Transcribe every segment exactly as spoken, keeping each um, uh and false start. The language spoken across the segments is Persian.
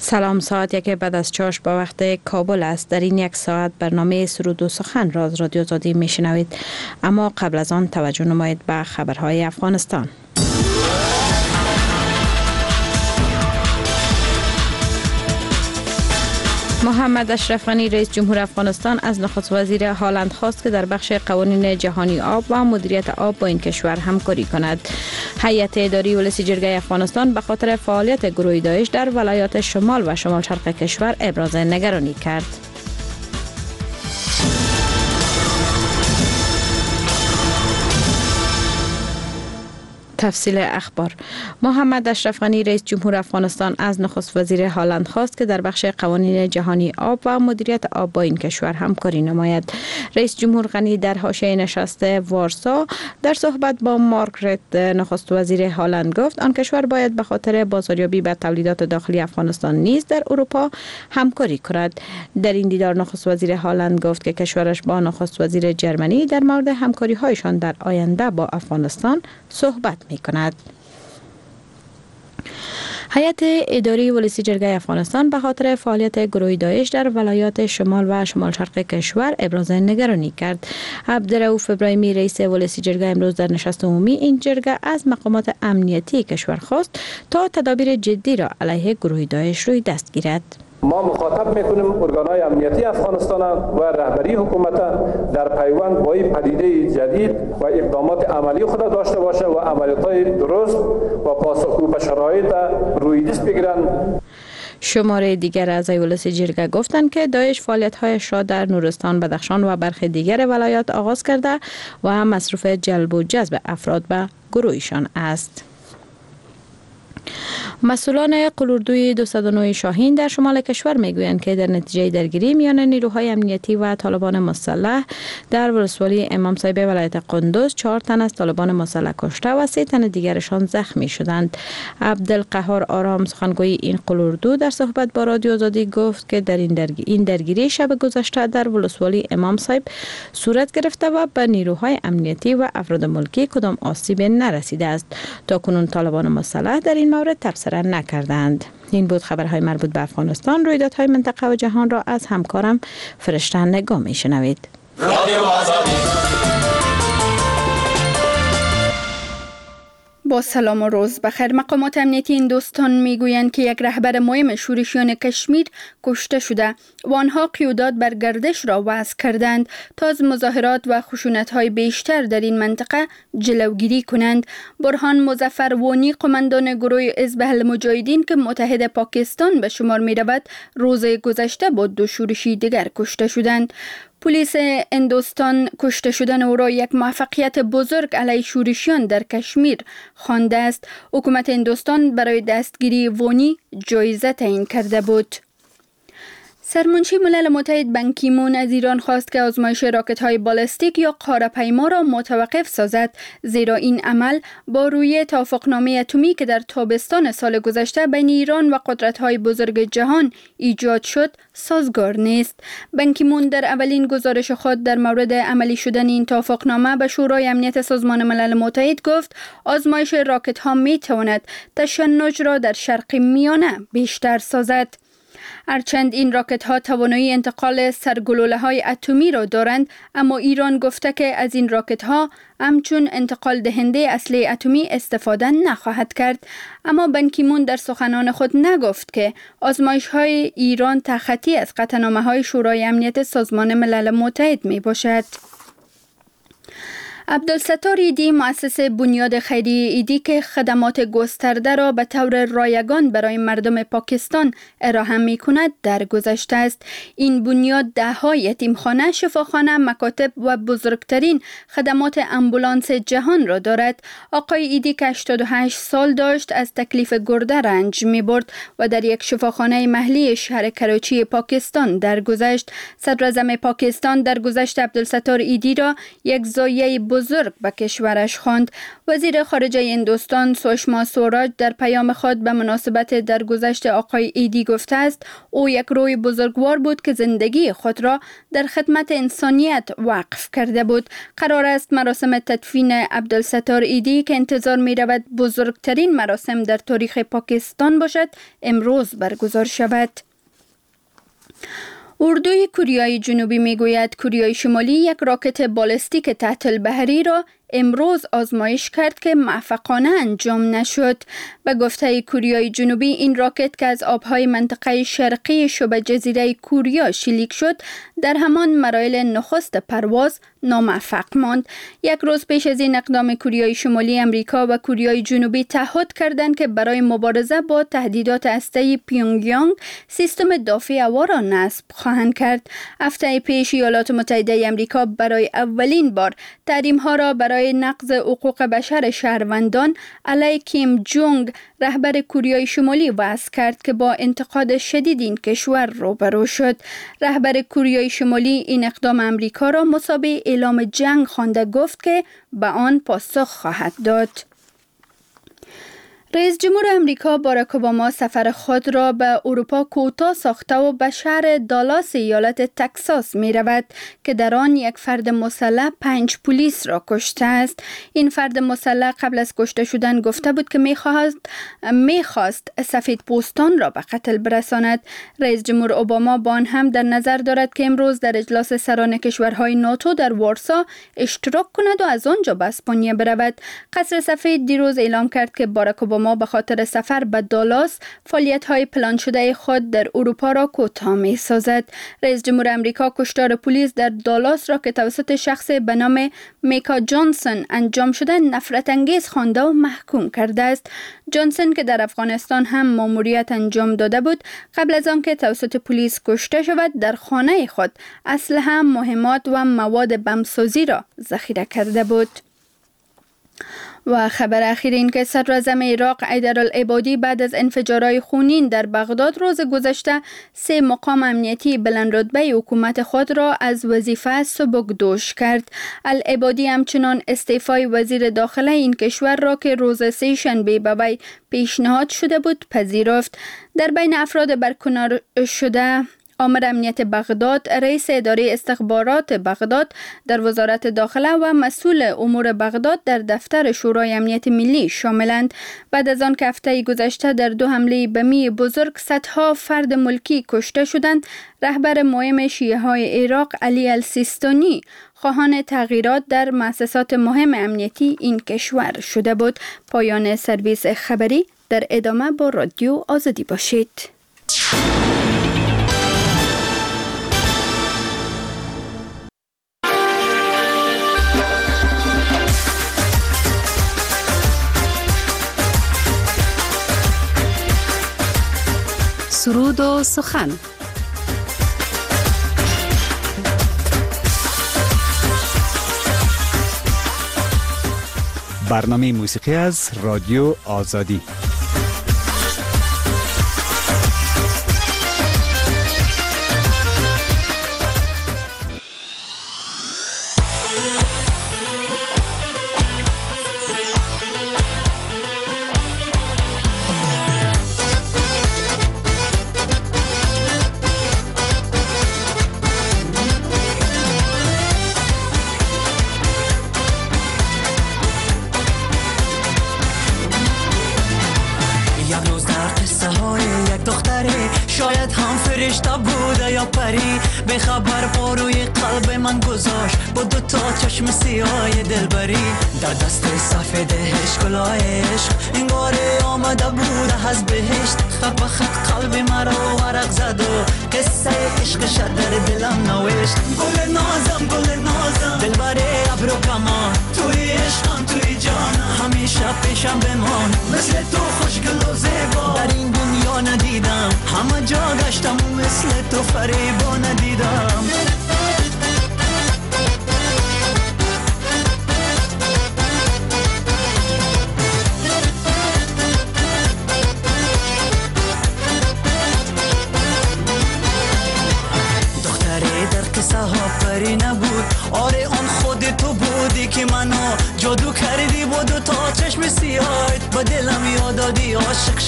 سلام، ساعت یک بعد از چاش با وقت کابل است. در این یک ساعت برنامه سرود و سخن را از رادیو آزادی میشنوید، اما قبل از آن توجه نمایید به خبرهای افغانستان. محمد اشرف غنی رئیس جمهور افغانستان از نخست وزیر هالند خواست که در بخش قوانین جهانی آب و مدیریت آب با این کشور همکاری کند. هیئت اداری ولسی جرگه افغانستان به خاطر فعالیت گروه داعش در ولایات شمال و شمال شرق کشور ابراز نگرانی کرد. تفصیل اخبار. محمد اشرف غنی رئیس جمهور افغانستان از نخست وزیر هالند خواست که در بخش قوانین جهانی آب و مدیریت آب با این کشور همکاری نماید. رئیس جمهور غنی در حاشیه نشست وارسا در صحبت با مارگرت نخست وزیر هالند گفت آن کشور باید به خاطر بازاریابی به تولیدات داخلی افغانستان نیز در اروپا همکاری کند. در این دیدار نخست وزیر هالند گفت که کشورش با نخست وزیر جرمنی در مورد همکاری هایشان در آینده با افغانستان صحبت می کند. هیئت اداری ولسی جرگه افغانستان به خاطر فعالیت گروه داعش در ولایات شمال و شمال شرق کشور ابراز نگرانی کرد. عبدالرؤوف ابراهیمی رئیس ولسی جرگه امروز در نشست عمومی این جرگه از مقامات امنیتی کشور خواست تا تدابیر جدی را علیه گروه داعش روی دست گیرد. ما مخاطب میکنیم ارگانهای امنیتی افغانستان و رهبری حکومت در پیوند با این پدیده جدید و اقدامات عملی خود داشته باشه و عملیات‌های درست و پاسخگو به شرایط روی دست بگیرند. شماره دیگر اعضای ولسی جرگه گفتند که داعش فعالیت‌هایش را در نورستان، بدخشان و برخی دیگر ولایات آغاز کرده و هم مصروف جلب و جذب افراد به گروهشان است. مسئولان قلوردوی دویست و نه شاهین در شمال کشور میگویند که در نتیجه درگیری میان نیروهای امنیتی و طالبان مسلح در ولسوالی امام صاحب ولایت قندوز چهار تن از طالبان مسلح کشته و سه تن دیگرشان زخمی شدند. عبدالقهار آرام سخنگوی این قلوردو در صحبت با رادیو آزادی گفت که در این درگیری این درگیری شب گذشته در ولسوالی امام صاحب صورت گرفته و به نیروهای امنیتی و افراد ملکی کدام آسیب نرسیده است. تاکنون طالبان مسلح در این مورد تبصره نکردند. این بود خبرهای مربوط به افغانستان. رویدادهای منطقه و جهان را از همکارم فرشته نگاه میشنوید. با سلام و روز بخیر. مقامات امنیتی هندوستان میگویند که یک رهبر مهم شورشیان کشمیر کشته شده و آنها قیودات بر گردش را وضع کردند تا از مظاهرات و خشونت‌های بیشتر در این منطقه جلوگیری کنند. برهان مظفر وانی، قماندان گروه حزب المجاهدین که متحد پاکستان به شمار می‌رود، روز گذشته با دو شورشی دیگر کشته شدند. پلیس هندوستان کشته شدن او را یک موفقیت بزرگ علیه شورشیان در کشمیر خوانده است. حکومت هندوستان برای دستگیری وانی جایزه تعیین کرده بود. سرمنشی ملل متحد بان کی مون از ایران خواست که آزمایش راکت‌های بالستیک یا قاره‌پیما را متوقف سازد، زیرا این عمل با روی توافقنامه اتمی که در تابستان سال گذشته بین ایران و قدرت‌های بزرگ جهان ایجاد شد سازگار نیست. بان کی مون در اولین گزارش خود در مورد عملی شدن این توافقنامه به شورای امنیت سازمان ملل متحد گفت آزمایش راکت‌ها می‌تواند تشنج را در شرق میانه بیشتر سازد. هرچند این راکت ها توانایی انتقال سرگلوله های اتمی را دارند، اما ایران گفته که از این راکت ها همچون انتقال دهنده اسلحه اتمی استفاده نخواهد کرد. اما بان کی مون در سخنان خود نگفت که آزمایش های ایران تخطی از قطعنامه های شورای امنیت سازمان ملل متحد می باشد. عبدالستار ایدی، مؤسس بنیاد خیریه ایدی که خدمات گسترده را به طور رایگان برای مردم پاکستان ارائه می کند، درگذشته است. این بنیاد ده‌ها یتیمخانه، شفاخانه، مکاتب و بزرگترین خدمات امبولانس جهان را دارد. آقای ایدی که هشتاد و هشت سال داشت از تکلیف گرده رنج می برد و در یک شفاخانه محلی شهر کراچی پاکستان درگذشت. صدراعظم پاکستان درگذشت عبدالستار ایدی را یک زایه بزرگ به کشورش خواند. وزیر خارجه هندوستان سوشما سوراج در پیام خود به مناسبت درگذشت آقای ایدی گفته است او یک روی بزرگوار بود که زندگی خود را در خدمت انسانیت وقف کرده بود. قرار است مراسم تدفین عبدالستار ایدی که انتظار می رود بزرگترین مراسم در تاریخ پاکستان باشد امروز برگزار شود. اردوی کوریای جنوبی میگوید کوریای شمالی یک راکت بالستیک تحت البحری را امروز آزمایش کرد که موفقانه انجام نشد. به گفته کوریای جنوبی این راکت که از آبهای منطقه شرقی شبه جزیره کوریا شلیک شد در همان مراحل نخست پرواز ناموفق ماند. یک روز پیش از این اقدام کوریای شمالی امریکا و کوریای جنوبی تعهد کردند که برای مبارزه با تهدیدات هسته‌ای پیونگیانگ سیستم دافع هوا را نصب خواهند کرد. هفته پیش ایالات متحده امریکا برای اولین بار تحریم‌ها را برای نقض حقوق بشر شهروندان علیه کیم جونگ رهبر کوریای شمالی وضع کرد که با انتقاد شدید این کشور روبرو شد. رهبر کوریای شمالی این اقدام امریکا را مثابه اعلام جنگ خوانده، گفت که به آن پاسخ خواهد داد. رئیس جمهور امریکا باراک اوباما سفر خود را به اروپا کوتاه ساخته و به شهر دالاس ایالت تگزاس می رود که در آن یک فرد مسلح پنج پلیس را کشته است. این فرد مسلح قبل از کشته شدن گفته بود که می خواست می خواست سفید پوستان را به قتل برساند. رئیس جمهور اوباما با آن هم در نظر دارد که امروز در اجلاس سران کشورهای ناتو در وارسا اشتراک کند و از آنجا به اسپانیا برود. قصر سفید دیروز اعلام کرد که باراک اوباما ما به خاطر سفر به دالاس فعالیت‌های پلان شده خود در اروپا را کوتاه می‌سازد. رئیس جمهور امریکا کشتار پلیس در دالاس را که توسط شخص به نام میکا جانسون انجام شده نفرت انگیز خوانده و محکوم کرده است. جانسون که در افغانستان هم ماموریت انجام داده بود قبل از آن که توسط پلیس کشته شود در خانه خود اسلحه، مهمات و مواد بمبسازی را ذخیره کرده بود. و خبر اخیر این که صدراعظم عراق حیدرالعبادی بعد از انفجارهای خونین در بغداد روز گذشته سه مقام امنیتی بلند رتبه حکومت خود را از وظیفه سبکدوش کرد. العبادی همچنان استعفای وزیر داخله این کشور را که روز سه شنبه به وی پیشنهاد شده بود پذیرفت. در بین افراد برکنار شده آمر امنیت بغداد، رئیس اداره استخبارات بغداد در وزارت داخله و مسئول امور بغداد در دفتر شورای امنیت ملی شاملند. بعد از آن که هفته گذشته در دو حمله بمی بزرگ صدها فرد ملکی کشته شدند، رهبر مهم شیعه های عراق علی السیستانی خواهان تغییرات در مؤسسات مهم امنیتی این کشور شده بود. پایان سرویس خبری. در ادامه با رادیو آزادی باشید. سرود و سخن. برنامه موسیقی از رادیو آزادی. به خبر باروی قلب من گذاشت با دو تا چشم سیاه دلبری در دست سفید هشکلای عشق انگاره آمده بود از بهشت. خط به خط قلب مرا ورق زد و قصه عشقش در دلم نوشت. گل نازم گل نازم دلبره ابرو کمان توی عشقم توی جانم همیشه پیشم بمان مثل تو خوشگل و زیبا در این دنیا ندیدم همه جا گشتم و مثل تو فریبا ندیدم. دختری در قصه ها پری نبود، آره اون خود تو بودی که من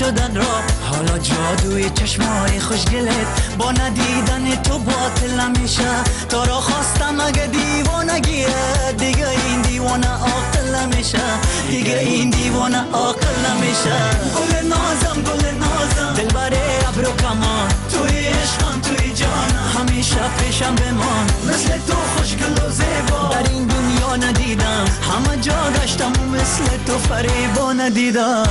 شدن را. حالا جادوی چشمای خوشگلت با ندیدن تو باطل نمیشه. تو را خواستم اگه دیوانگیه، دیگه این دیوانه عاقل نمیشه، دیگه این دیوانه عاقل نمیشه. گل نازم گل نازم دلبره ابرو کمان، توی عشقم توی جانم همیشه پیشم بمان. مثل تو خوشگل و زیبا در این دنیا ندیدم، همه جا گشتم و مثل تو فریبا ندیدم.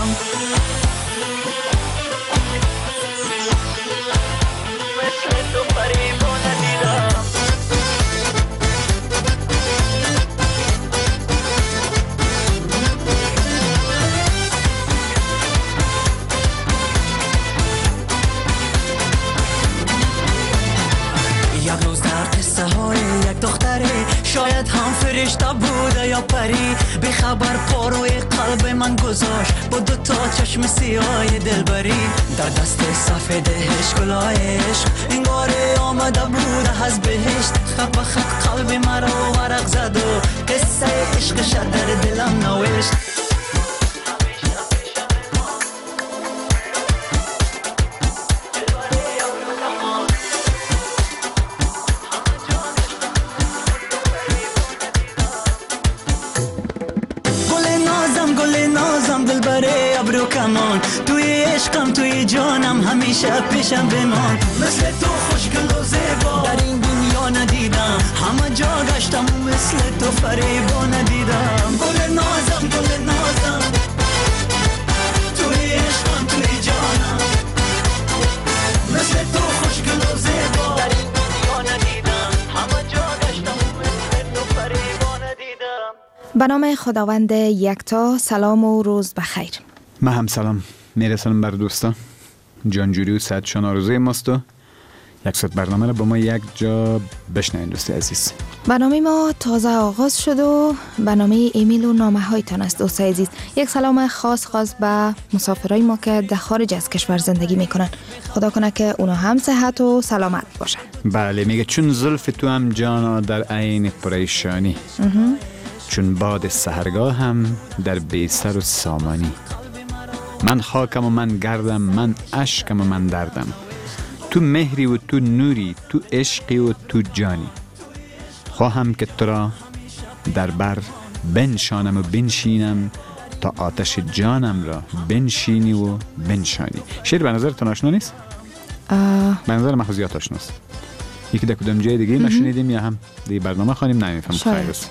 مثل تو فریبا ندیدم. یک روز در قصه های یک دختره، شاید هم فرشته بوده یا پری، به خبر پاروی قلب من گذاشت با دو تا چشم سیاه دلبری. در دست سفید گلای عشق انگار آمده بوده از بهشت. خط به خط قلب مرا ورق زد و قصه عشقش در دلم نوشت. دلبره ابرو کمان، توی عشقم توی جانم همیشه پیشم بمان. مثل تو خوشگل و زیبا در این دنیا ندیدم، همه جا گشتم و مثل تو فریبا ندیدم. گل نازم گل نازم توی عشقم توی جانم، مثل تو خوشگل و زیبا در این دنیا ندیدم، همه جا گشتم و مثل تو فریبا ندیدم. به نام خداوند یکتا، سلام و روز بخیر. من هم سلام میرسانم بر دوستان. جانجوری و صحتشان آرزوی ماست و یک ساعت برنامه را با ما یک جا بشنوین دوستی عزیز. برنامه ما تازه آغاز شد و برنامه ایمیل و نامه هایتان است دوست عزیز. یک سلام خاص خاص به مسافرای ما که در خارج از کشور زندگی میکنن. خدا کنه که اونا هم صحت و سلامت باشن. بله، میگه چون زلف تو هم جانا در عین پریشانی، چون باد سحرگاه هم در بیسر و سامانی. من خاکم و من گردم، من عشقم و من دردم. تو مهری و تو نوری، تو عشقی و تو جانی. خواهم که تو را در بر بنشانم و بنشینم، تا آتش جانم را بنشینی و بنشانی. شعر به نظر تو آشنا نیست؟ به نظر من زیاد آشناست. یکی در کدام جای دیگه نشنیدیم یا هم دیگه برنامه خوانیم نمیفهم خیر است.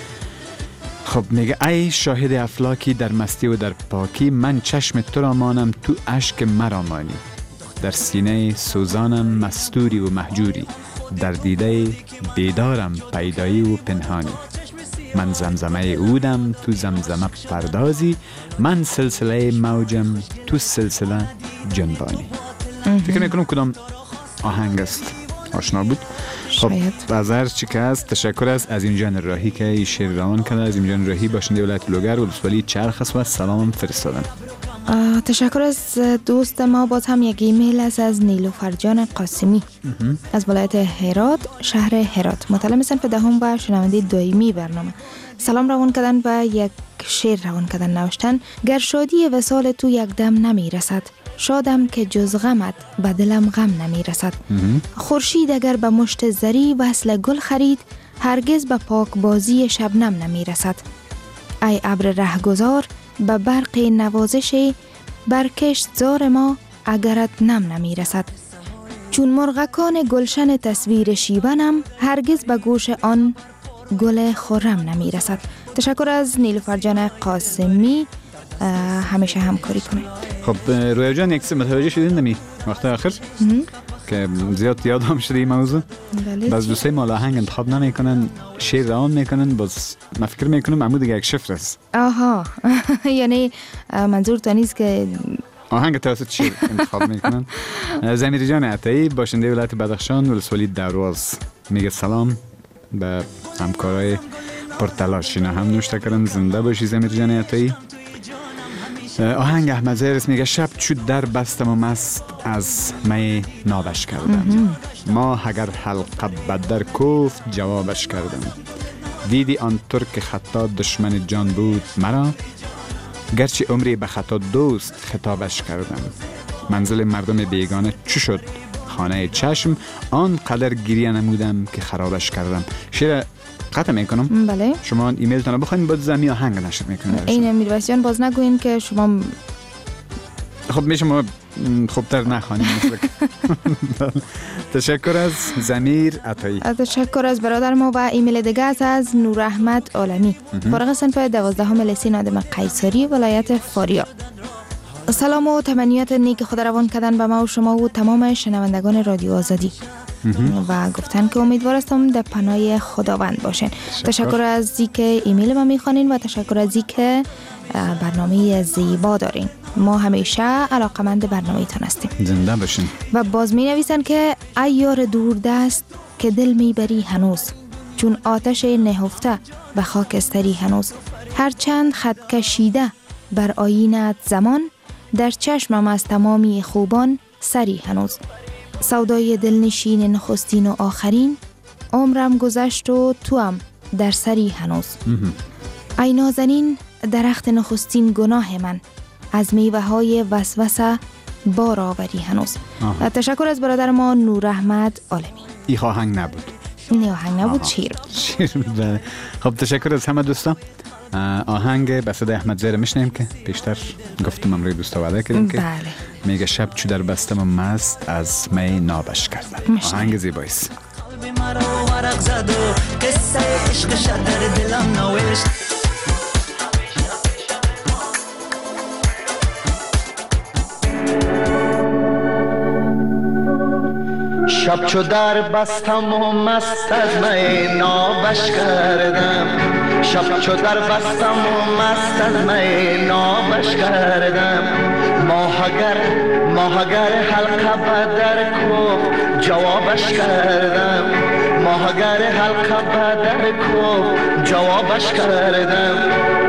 خب میگه ای شاهد افلاکی در مستی و در پاکی، من چشم تو را مانم تو اشک مرا مانی. در سینه سوزانم مستوری و مهجوری، در دیده بیدارم پیدایی و پنهانی. من زمزمه اودم تو زمزمه پردازی، من سلسله موجم تو سلسله جنبانی. فکر میکنم کدام آهنگ است آشنا بود. خب بازار چی که است، تشکر است از این جان راهی که این شعر روان کرده. از این جان راهی باشنده ولایت لوگر ولسوالی چرخ است و سلام فرستادن. تشکر از دوست ما. باز هم یک ایمیل است از نیلوفر جان قاسمی از ولایت هرات، شهر هرات. مطلع صنف دهم و شنونده دائمی برنامه. سلام روان کردن و یک شعر روان کردن نوشتن: گر شادی وصال تو یک دم نمی رسد، شادم که جز غمت به دلم غم نمی رسد. خورشید اگر به مشت زری وصل گل خرید، هرگز به پاک بازی شبنم نمی رسد. ای ابر رهگذار به برق نوازش، برکشت زار ما اگرت نم نمی رسد. چون مرغکان گلشن تصویر شیونم، هرگز به گوش آن گل خرم نمی رسد. تشکر از نیلوفر جان قاسمی، همیشه همکاری کنه. خب رویا جان یک سه متوجه شدین نمی وقت آخر که زیاد یاد هم شده این موضوع. باز دوستای ما آهنگ انتخاب نمیکنن، شعر روان میکنن، باز من فکر میکنم عمود یک شفر است. آها یعنی منظور تو نیست که آهنگ توسط شعر انتخاب میکنن. زمیر جان عطایی باشنده ولایت بدخشان ولسوالی درواز میگه سلام به همکارای پرتلاش، اینا هم نوشته کردن زنده باشی زمیر جان عطایی. آهنگ احمد زیرس میگه شب چود در بستم و مست از می نابش کردم، ما اگر حلقه بدر کوفت جوابش کردم. دیدی آن ترک خطا دشمن جان بود مرا، گرچه عمری به خطا دوست خطابش کردم. منزل مردم بیگانه چو شد خانه چشم، آن قدر گریه نمودم که خرابش کردم. شعر قطع میکنم. بله. شما ایمیل تان بخواین باز زمین آهنگ نشر میکنید. این میرویس جان باز نگوین که شما خب میشه ما خوبتر نخوانیم مثل تشکر از ضمیر عطایی. تشکر از برادر ما. و ایمیل دیگه است از نور احمد عالمی، فارغ صنف دوازدهم لیسه نادم قیصری ولایت فاریاب. سلام و تمنیات نیک خدا روان کردن به ما و شما و تمام شنوندگان رادیو آزادی و گفتن که امیدوار هستم در پناه خداوند باشین. تشکر, تشکر از اینکه ایمیل ما میخوانین و تشکر از اینکه برنامه زیبا دارین. ما همیشه علاقمند برنامه تان هستیم. زنده باشین. و باز می نویسن که ای یار دوردست که دل میبری هنوز، چون آتش نهفته به خاکستری هنوز. هر چند خط کشیده بر آیینت زمان، در چشمم از تمامی خوبان سری هنوز. سودای دلنشین نخستین و آخرین، عمرم گذشت و توام در سری هنوز. ای نازنین درخت نخستین گناه من، از میوه های وسوسه بار آوری هنوز. تشکر از برادر ما نور احمد عالمی. این آهنگ نبود. نه آهنگ نبود، شیر شیر بود. خب تشکر از همه دوستان. آهنگ به صدای احمد زیر میشنیم که پیشتر گفتم امروی دوستا وعده کردیم که بله. میگه شب چو در بستم مست از می نابش کردم. آهنگ زیباییست. قلب مرا ورق زد و قصه عشق شد در دلم نوشت. شب چو در بستم و مست از می نابش کردم. شب چو در بستم و مست از می نابش کردم. ماهگر ماهگر حلقه به در کوف جوابش کردم. ماهگر حلقه به در کوف جوابش کردم.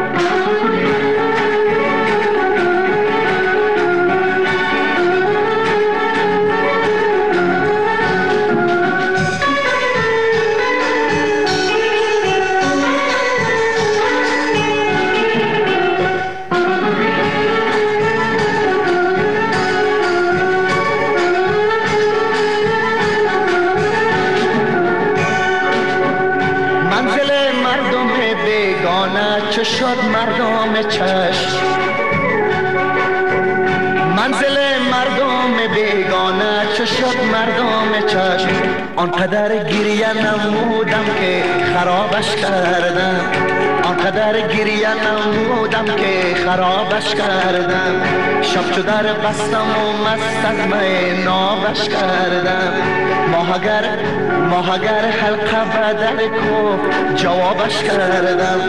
چه شد مردم چشم، منزل مردم بیگانه چه شد مردم چشم. آنقدر گریه نمودم که خرابش کردم. آنقدر گریه نمودم که خرابش کردم. شب چو در بستم و مست از می نابش کردم. ماهگر ماهگر حلقه به در کوف جوابش کردم.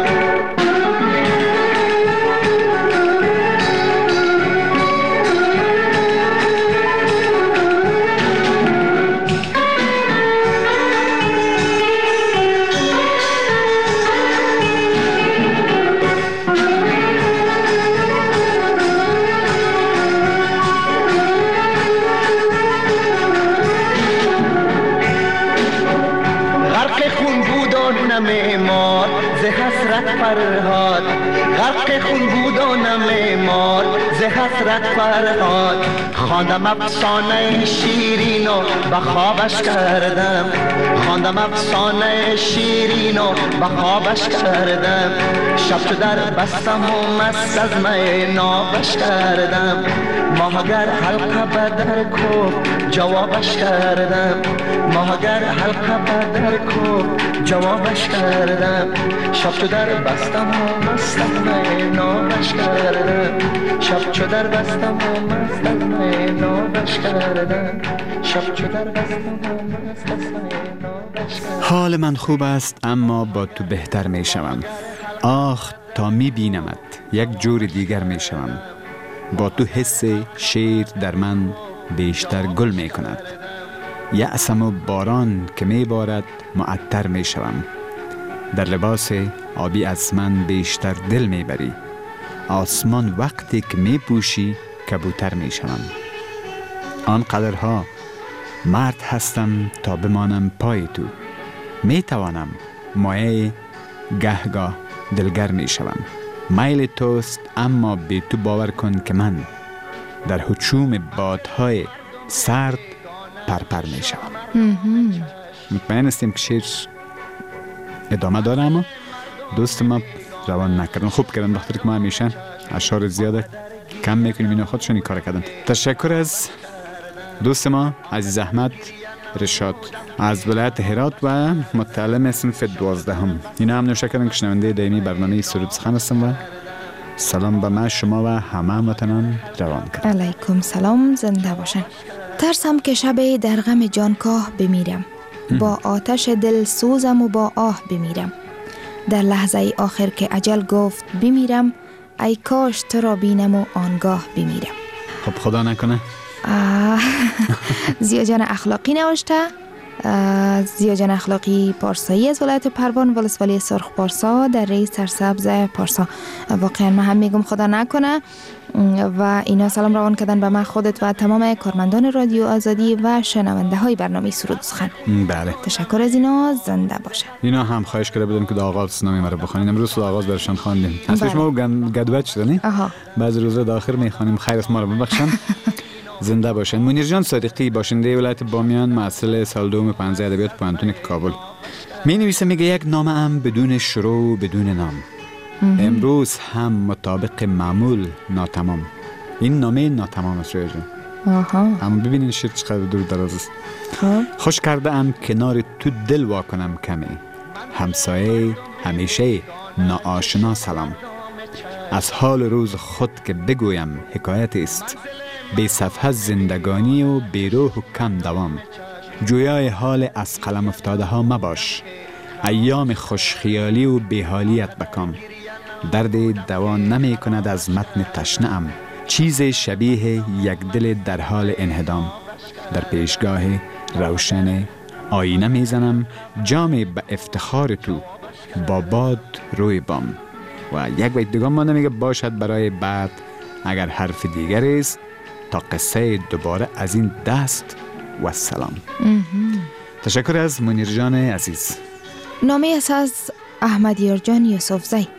نمیمار ز حسرت فرهاد. غرق خون بود و نمیمار ز حسرت فرهاد. خواندم افسانه شیرین و به خوابش کردم. خواندم افسانه شیرین و به خوابش کردم. شب چو در بستم و مست از می نابش کردم. ماهگر حلقه به در کوف جوابش کردم. ماهگر حلقه به در کوف جوابش کردم. شب چو در بستم و مست از می نابش کردم. شب چو در بستم و مست از می نابش کردم. شب چو در بستم و مست از می نابش کردم. حال من خوب است اما با تو بهتر می شوم. آخ تا می بینمت یک جور دیگر می شوم. با تو حس شیر در من بیشتر گل می کند. یأسم و باران که می بارد معطر می شوم. در لباس آبی از من بیشتر دل می بری. آسمان وقتی که می پوشی کبوتر می شوم. آن قدرها مرد هستم تا بمانم پای تو. می توانم مایه گهگاه دلگر می شوم. میل توست، اما به تو باور کن که من در هجوم بادهای سرد پرپر می شوم. مطمئن هستیم که شعر ادامه داره، اما دوست ما روان نکردن. خوب کردن بخاطر که ما همیشه اشعار زیاده کم میکنیم، اینا خودشون این کار کردن. تشکر از دوست ما عزیز احمد رشاد از ولایت هرات و متعلم صنف دوازدهم. اینا هم نوشته کردن که شنونده دائمی برنامه سرود سخن هستم و سلام به من، شما و همه هموطنان روان کرد. علیکم سلام، زنده باشن. ترسم که شب در غم جانکاه بمیرم، با آتش دل سوزم و با آه بمیرم. در لحظه آخر که اجل گفت بمیرم، ای کاش تو را بینم و آنگاه بمیرم. خب خدا نکنه. زیاجان اخلاقی نوشته. زیاجان اخلاقی پارسایی از ولایت پروان، ولسوالی سرخ پارسا در ریز سرسبز پارسا. واقعا من هم میگم خدا نکنه. و اینا سلام روان کردن به من، خودت و تمام کارمندان رادیو آزادی و شنونده های برنامه سرود سخن. بله، تشکر از اینا، زنده باشه. اینا هم خواهش کرده بودن که در آغاز نامی مرا بخوانید. امروز در آغاز برشان خواندیم. اصلا شما گدوت شده نه؟ بعضی روزا در آخر میخوانیم. خیر است، ما رو ببخشن. زنده باشن. منیر جان صادقی باشنده ولایت بامیان، محصل سال دوم پانزده ادبیات پوهنتون کابل، می نویسه، میگه یک نامه ام بدون شروع و بدون نام، امروز هم مطابق معمول ناتمام. این نامه ناتمام است رویا جان. اما ببینین شعر چقدر دور دراز است. خوش کرده ام کنار تو دل واکنم کمی، همسایه همیشه ناآشنا سلام. از حال روز خود که بگویم حکایت است، بی صفحه زندگانی و بی روح و کم دوام. جویای حال از قلم افتاده ها مباش، ایام خوشخیالی و بیحالیت بکام. درد دوان نمی کند از متن تشنه ام، چیز شبیه یک دل در حال انهدام. در پیشگاه روشن آینه میزنم، جام به افتخار تو با باد روی بام. و یک بیت دیگه مانده، میگه باشد برای بعد اگر حرف دیگر است، تا قصه دوباره از این دست و سلام. تشکر از منیر جان عزیز. نامه است از احمد یارجان یوسفزی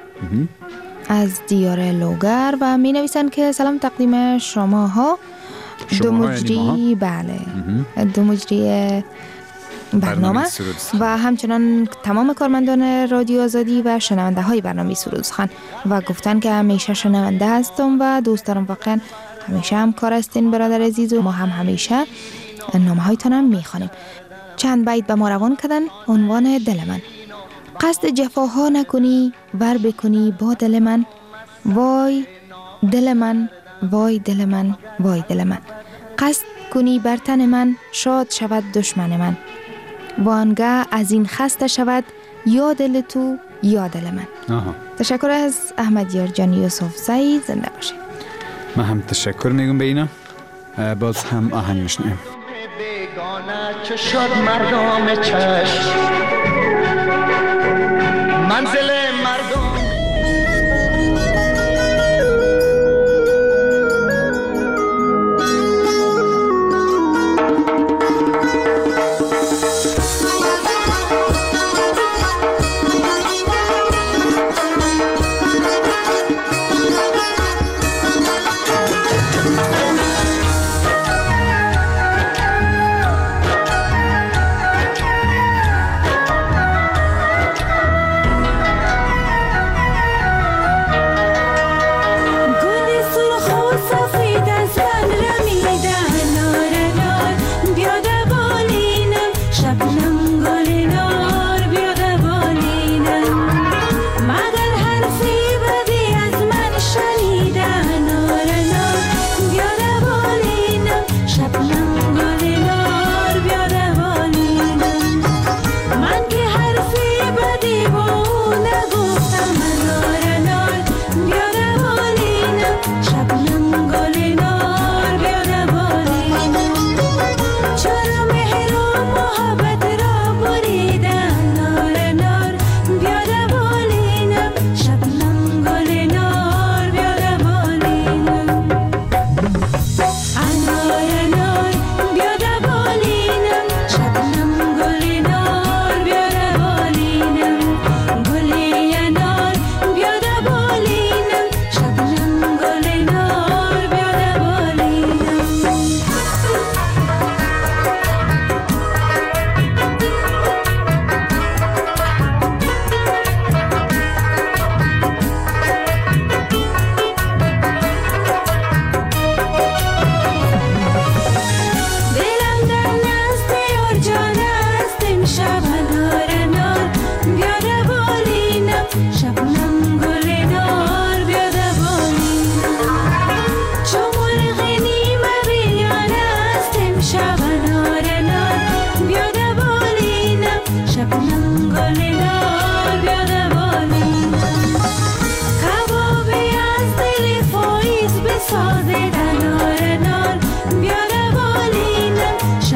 از دیار لوگر و می نویسند که سلام تقدیم شما ها، دو مجری، بله دو مجری برنامه و همچنان تمام کارمندان رادیو آزادی و شنونده های برنامه سرود سخن، و گفتن که همیشه شنونده هستم و دوست دارم. واقعا همیشه هم کار هستین برادر عزیز و ما هم همیشه نامه هایتان هم می خوانیم. چند بیت به ما روان کردن. عنوان دل من: قصد جفاها نکنی ور بکنی با دل من، وای دل من وای دل من وای دل من. قصد کنی بر تن من شاد شود دشمن من، وانگه از این خسته شود یا دل تو یا دل من. آها. تشکر از احمد یارجان یوسفزی، زنده باشه. من هم تشکر میگم به اینا. باز هم آهنگ میشنیم. بیگانه چه شد مردم چشم، منزل مردم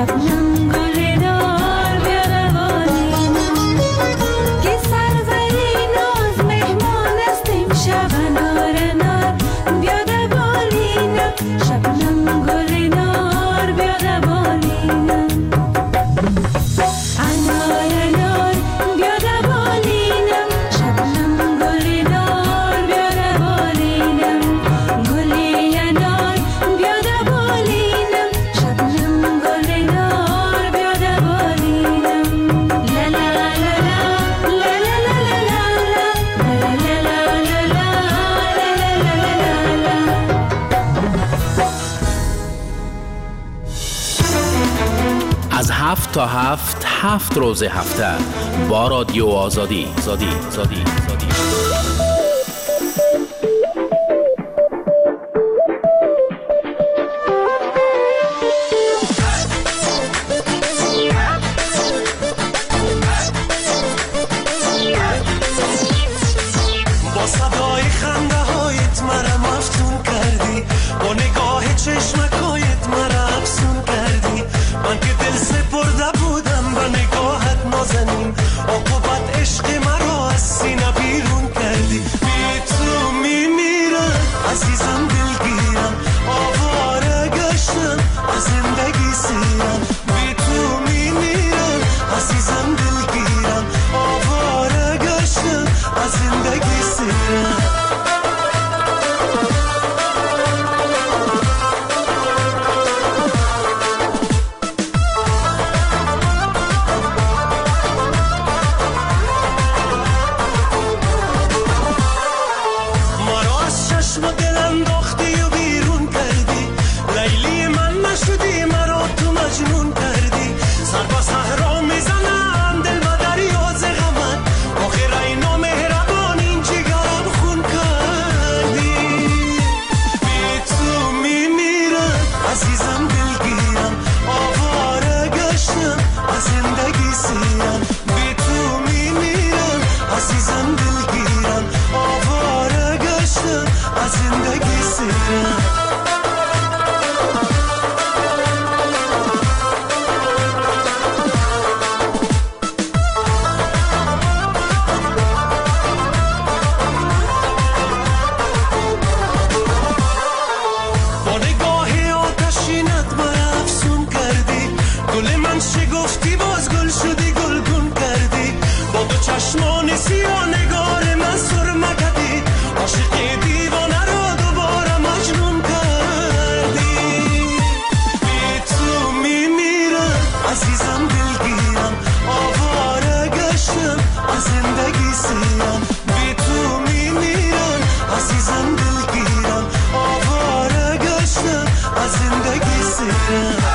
شبنم گل نار بیا روانیم که سرزری ناز مهمان استیم شب انار انار بیا روانیم شبنم گل نار بیا روانیم انار انار بیا روانیم شبنم گل نار بیا روانیم گلی انار بیا روانیم شبنم گل نار بیا روانیم لا لا لا لا لا لا از هفت تا هفت هفت روز هفته با رادیو آزادی زادی زادی زادی با صدای خنده هایت مرا مفتون کردی با نگاه چشمکایت مرا افسون کردی من که دل سپرده بودم به نگاهت نازنین عاقبت عشق مرا از سینه بیرون کردی بی تو میمیرم عزیزم دلگیرم آواره گشتم از زندگی سیرم بی تو میمیرم عزیزم دلگیرم آواره گشتم از زندگی سیرم مرا از چشم و دل انداختی و بیرون کردی لیلی من نشدی مرا تو مجنون کردی سر به صحرا میزنم دل به دریا ز غمت آخر ای نامهربان این جگرم خون کردی بی تو میمیرم عزیزم دلگیرم آواره گشتم از زندگی سیرم بی تو میمیرم عزیزم دلگیرم آواره گشتم از زندگی سیرم با نگاه آتشینت مرا افسون کردی گل من شگفتی باز گل شدی گلگون کردی با دو چشمان سیاه نگار من سرمه کردی عاشق دیوانه را دوباره مجنون کردی بی تو میمیرم عزیزم دلگیرم آواره گشتم از زندگی سیرم بی تو میمیرم عزیزم دلگیرم آواره گشتم از زندگی سیرم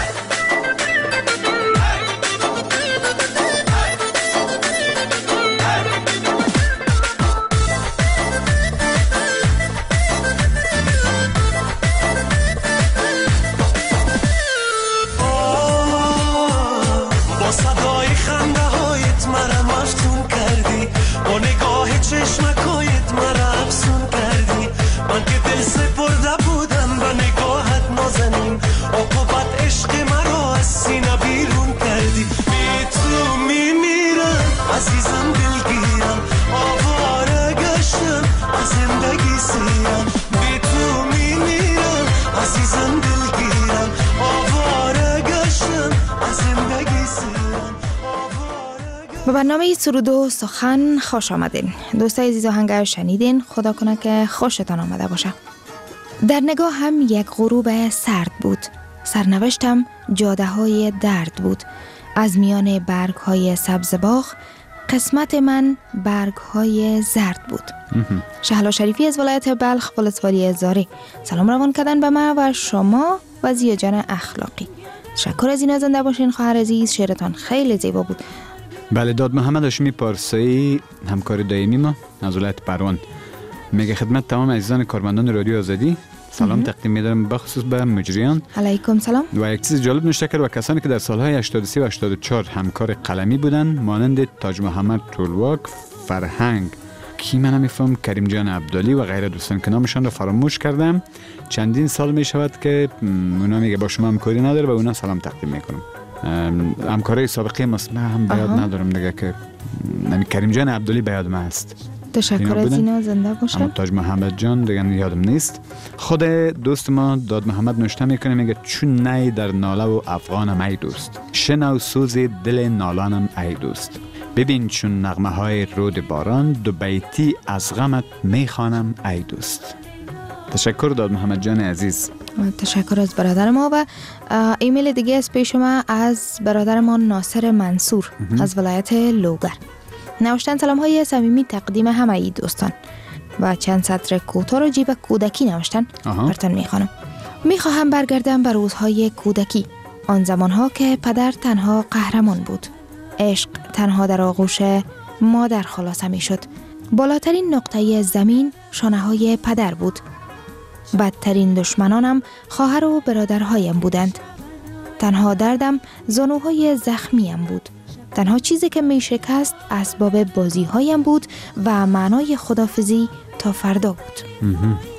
با صدای خنده هایت مرا مفتون کردی با نگاه چشمکایت مرا افسون کردی من که دل سپرده بودم به نگاهت نازنین عاقبت عشق مرا از سینه بیرون کردی بی تو میمیرم عزیزم دلگیرم آواره گشتم از زندگی سیرم بی تو میمیرم عزیزم دلگیرم آواره گشتم از زندگی سیرم به برنامه سرود و سخن خوش آمدین. دوستای عزیز آهنگ شنیدین، خدا کنه که خوشتان آمده باشه. در نگاه هم یک غروب سرد بود، سرنوشتم جاده های درد بود. از میان برگ های سبز باغ قسمت من برگ های زرد بود. شهلا شریفی از ولایت بلخ ولسوالی زاری سلام روان کردن به ما و شما و زیا جان اخلاقی. تشکر از این زنده باشین خواهر عزیز، شعرتان خیلی زیبا بود. بله، داد محمد هاشمی پارسایی همکار دائمی ما از ولایت پروان میگه خدمت تمام عزیزان کارمندان رادیو آزادی سلام تقدیم می‌دارم بخصوص به مجریان. علیکم سلام. و یک چیز جالب نوشته کرد و کسانی که در سالهای هشتاد و سه و هشتاد و چهار همکار قلمی بودند مانند تاج محمد طلواک، فرهنگ کی من نمیفهم، کریم جان عبدالی و غیره دوستان که نامشان را فراموش کردم. چندین سال می شود که اونا میگه با شما همکاری نداره و اونا سلام تقدیم میکنم. همکارای سابقه ماست. من هم بیاد ندارم دیگه که نمی کریم جان عبدالی بیاد ما هست. تشکر از اینا، زنده باشه. اما تاج محمد جان دیگه یادم نیست. خود دوست ما داد محمد نوشته میکنه، میگه چون نی در ناله و افغانم ای دوست، شنو سوز دل نالانم ای دوست، ببین چون نغمه های رود باران، دو بیتی از غمت میخوانم ای دوست. تشکر داد محمد جان عزیز. تشکر از برادر ما. و ایمیل دیگه از پیش ما از برادر ما ناصر منصور از ولایت لوگر. نوشتن سلام های صمیمی تقدیم همه ای دوستان و چند سطر کوتاه رو جیب کودکی نوشتن. براتون میخوانم. میخواهم برگردم به روزهای کودکی، آن زمانها که پدر تنها قهرمان بود، عشق تنها در آغوش مادر خلاصه میشد، بالاترین نقطه زمین شانه های پدر بود، بدترین دشمنانم خواهر و برادرهایم بودند، تنها دردم زانوهای زخمیم بود، تنها چیزی که می شکست اسباب بازی هایم بود و معنای خدافزی تا فردا بود.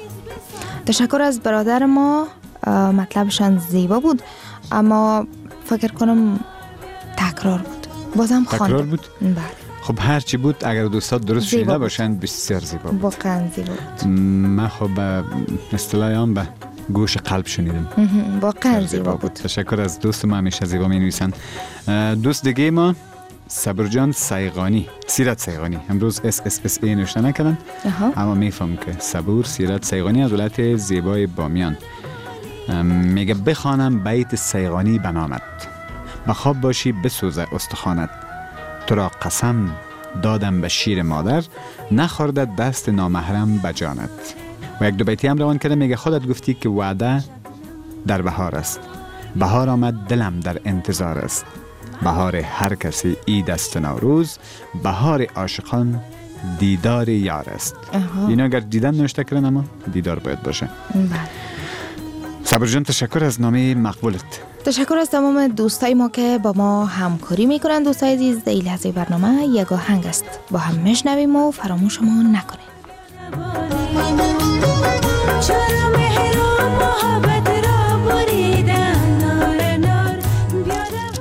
تشکر از برادر ما. مطلبشان زیبا بود اما فکر کنم تکرار بود. بازم خواندم. تکرار بود؟ بله. خب هر چی بود اگر دوستات درست شنیده باشند بسیار زیبا بود. واقعا زیبا بود. من خب اصطلاحی هم به گوش قلب شنیدم. واقعا زیبا بود. تشکر از دوست ما، همیشه زیبا می نویسن. دوست دیگه ما صبرجان سیغانی، سیرت سیغانی، امروز اس اس اس ای نوشته نکردن اما میفهم که صبور سیرت سیغانی از ولایت زیبای بامیان. میگه بخوانم بیت سیغانی بنامت، بخواب باشی بسوزه استخوانت، تو را قسم دادم به شیر مادر، نخورده دست نامحرم به جانت. و یک دو بیتی هم روان کرده، میگه خودت گفتی که وعده در بهار است، بهار آمد دلم در انتظار است، بهار هر کسی عید است نوروز، بهار عاشقان دیدار یار است. اینا اگر دیدن نوشته کردن اما دیدار باید باشه. بله. صبر جان تشکر از نامه مقبولت. تشکر از تمام دوستای ما که با ما همکاری میکنن. دوستای عزیز، این لحظه برنامه یک آهنگ است، با هم میشنویم و فراموش ما نکنیم. چرا مهر و محبت را بریدن نار نار بیادم.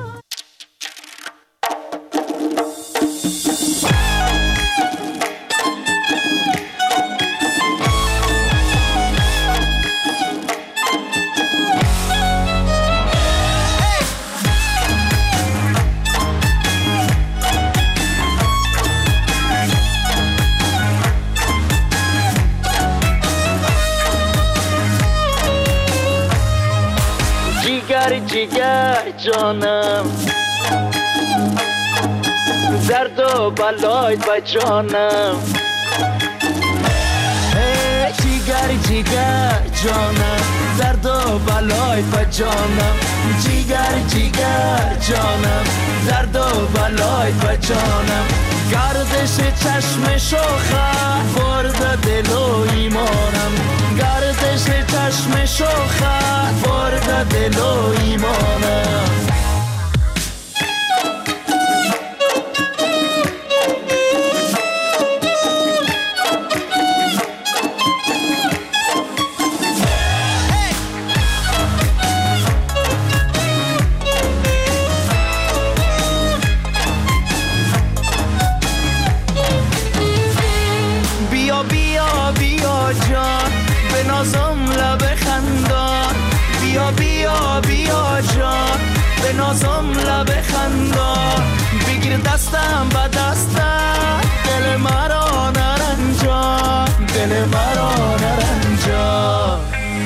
جیگر جانم، درد و بلایت با جانم، جیگر جیگر جانم، درد و بلایت با جانم، جیگر جیگر جانم، درد و بلایت با جانم، گردش چشم شوخه برد دل و ایمانم، گردش چشم شوخه برد دل و ایمانم. بیا بیا بیا جان به نازم لب خندان، بیا بیا بیا جان به نازم لب خندان، بگیر دستم به دستم دل مرا نرنجان، دل مرا نرنجان.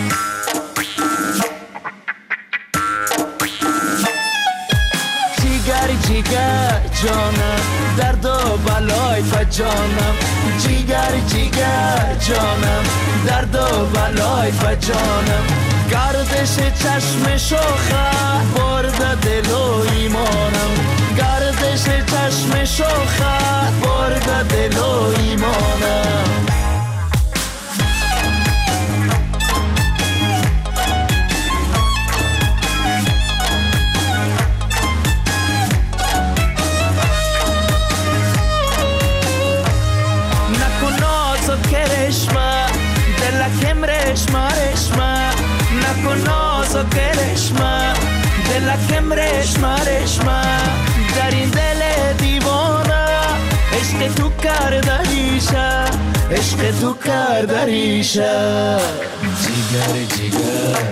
جیگر جیگر جانم، درد و بلای به جانم، جیگر جیگر جانم، درد و بلای به جانم، گردش چشم شوخه برد دل و ایمانم، گردش چشم شوخه برد دل و ایمانم. کرشمه دلکم رشمه رشمه نکن نازو کرشمه دلکم دلم رشمه رشمه در این دل دیوانه عشق تو کرده ریشه عشق تو کرده ریشه جیگر جیگر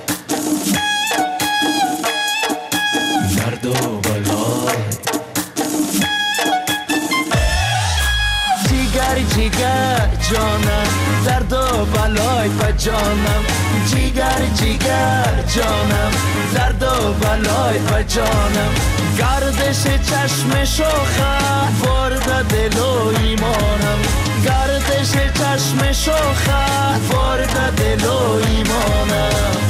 درد و بلای جیگر جیگر جانم درد و بلای با جانم جیگر جیگر جانم درد و بلای با جانم گردش چشم شوخه برده دل و ایمانم گردش چشم شوخه برده دل و ایمانم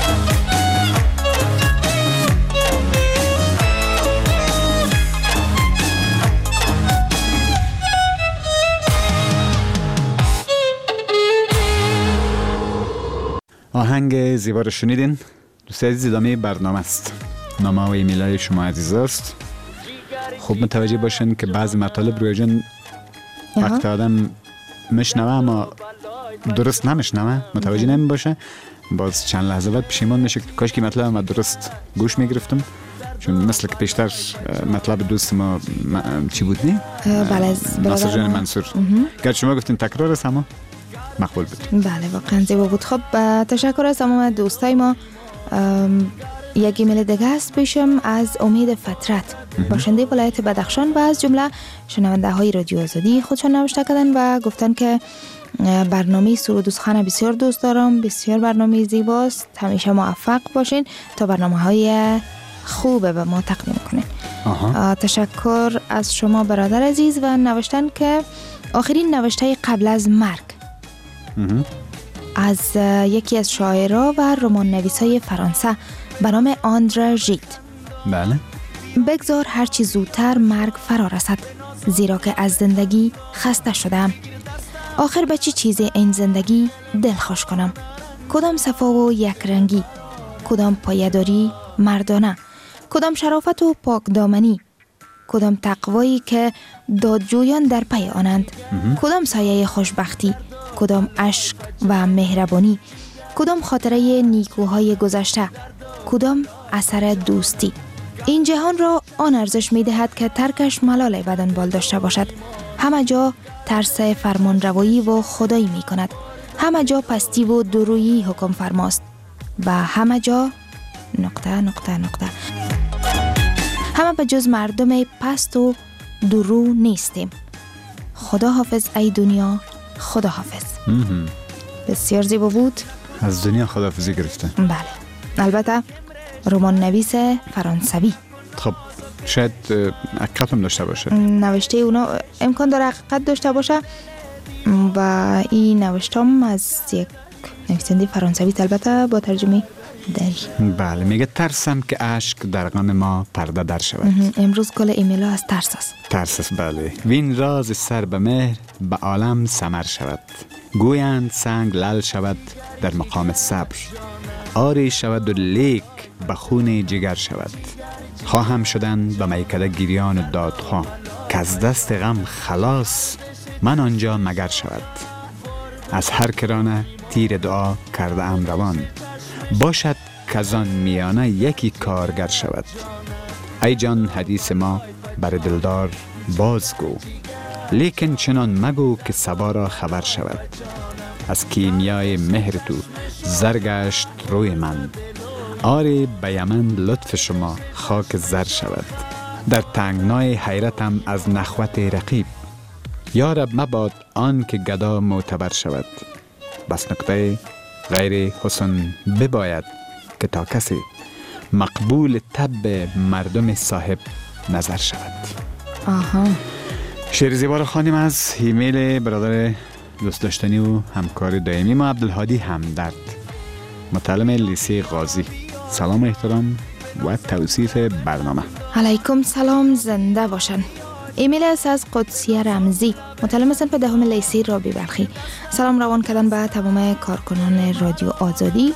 آهنگ زیبا رو شنیدین. دوستان عزیز ادامه برنامه است. نامه و ایمیلای شما عزیز است. خوب متوجه باشین که بعضی مطالب روی جن وقت آدم مشنوه اما درست نمیشنوه متوجه نمی باشه باز چند لحظه بعد پشیمان میشه که کاش که مطلب ما درست گوش میگرفتم چون مثل که پیشتر مطلب دوست ما چی بود نی؟ بله ناصر جان منصور گر شما گفتین تکرار است اما مقبول بود. بله واقعا زیبا بود. خب تشکر از تمام دوستای ما. یک ایمیل دیگه است پیشم از امید فطرت باشنده ولایت بدخشان و از جمله شنونده های رادیو آزادی خودشان نوشته کردن و گفتن که برنامه سرود و سخن بسیار دوست دارم، بسیار برنامه زیباست، همیشه موفق باشین تا برنامه های خوب به ما تقدیم کنین. تشکر از شما برادر عزیز و نوشتن که آخرین نوشته قبل از مرگ از یکی از شاعرها و رمان نویسای فرانسه به نام آندره ژید. بله. بگذار هرچی زودتر مرگ فرا رسد زیرا که از زندگی خسته شدم. آخر به چی چیزی این زندگی دل خوش کنم؟ کدام صفا و یک رنگی، کدام پایداری مردانه، کدام شرافت و پاک دامنی، کدام تقوایی که دادجویان در پی آنند، کدام سایه خوشبختی، کدام عشق و مهربانی، کدام خاطره نیکوهای گذشته، کدام اثر دوستی. این جهان را آن ارزش می دهد که ترکش ملال بدن بال داشته باشد. همه جا ترس فرمان روایی و خدایی می کند. همه جا پستی و درویی حکم فرماست و همه جا نقطه نقطه نقطه همه به جز مردم پست و درو نیستیم. خدا حافظ ای دنیا، خدا حافظ. بسیار زیبا بود. از دنیا خداحافظی گرفته. بله. البته رمان نویس فرانسوی. خب شاید حقیقت هم داشته باشه. نوشته اونا امکان داره حقیقت داشته باشه و این نوشتم از یک نویسنده فرانسوی البته با ترجمه دری. بله میگه ترسم که اشک در غم ما پرده در شود. امروز کل ایمیل ها از ترس است. ترس است بله. وین راز سر به مهر به عالم سمر شود. گویند سنگ لل شود در مقام صبر. آری شود و لیک به خون جگر شود. خواهم شدن به میکده گریان و دادخواه که از دست غم خلاص من آنجا مگر شود. از هر کرانه تیر دعا کرده ام روان باشد که از آن میانه یکی کارگر شود. ای جان حدیث ما بر دلدار بازگو لیکن چنان مگو که صبا را خبر شود. از کیمیای مهر تو زرگشت روی من آری به یمن لطف شما خاک زر شود. در تنگنای حیرتم از نخوت رقیب یارب مباد آن که گدا معتبر شود. بس نقطه غیر حسن بباید که تا کسی مقبول طب مردم صاحب نظر شود. آها. شعر زیبا رو خوانیم از ایمیل برادر دوست داشتنی و همکار دائمی ما عبدالهادی همدرد، متعلم لیسه غازی. سلام و احترام و توصیف برنامه. علیکم سلام، زنده باشن. ایمیل است از قدسیه رمزی، متعلم صنف دهم لیسه رابی بلخی. سلام روان کردن به تمام کارکنان رادیو آزادی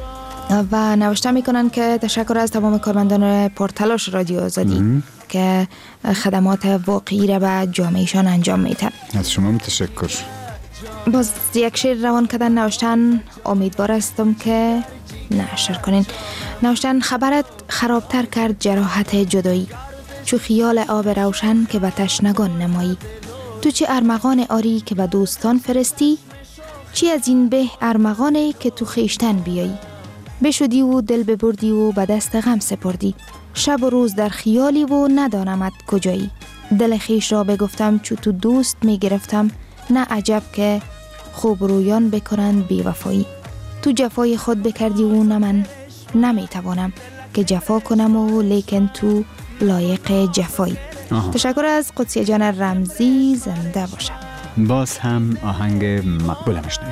و نوشته میکنن که تشکر از تمام کارمندان پرتلاش رادیو آزادی مم. که خدمات واقعی را به جامعهشان انجام میدن. از شما متشکر. باز یک شعر روان کردن نوشتن امیدوار هستم که نشر کنین. نوشتن خبرت خرابتر کرد جراحت جدایی، چو خیال آب روشن که به تشنگان نمایی. تو چه ارمغان آری که به دوستان فرستی، چی از این به ارمغانه که تو خیشتن بیایی. بشدی و دل ببردی و به دست غم سپردی، شب و روز در خیالی و ندانمت کجایی. دل خیش را بگفتم چو تو دوست می گرفتم، نه عجب که خوب رویان بکنند بی وفایی. تو جفای خود بکردی و نه من نمی توانم که جفا کنم و لیکن تو لایق جفایی. آها. تشکر از قدسی جان رمزی، زنده باشم. باز هم آهنگ مقبول میشنویم.